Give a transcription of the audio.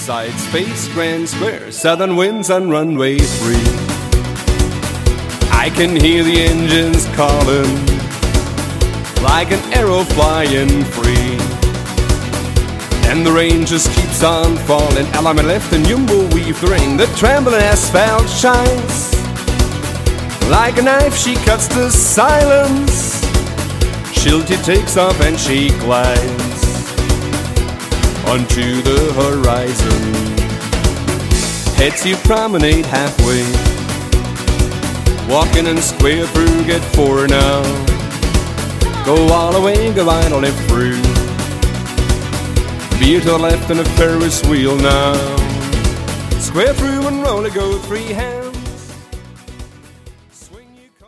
Side space, grand square, southern winds on runway 3. I can hear the engines calling like an arrow flying free. And the rain just keeps on falling. Alarm left and Jumbo weave the rain. The trembling asphalt shines like a knife, she cuts the silence. Shilty takes off and she glides onto the horizon. Heads you promenade halfway, walking and square through, get 4 now. Go all the way, go right or left through. Veer to the left and a Ferris wheel now. Square through and roll it, go 3 hands.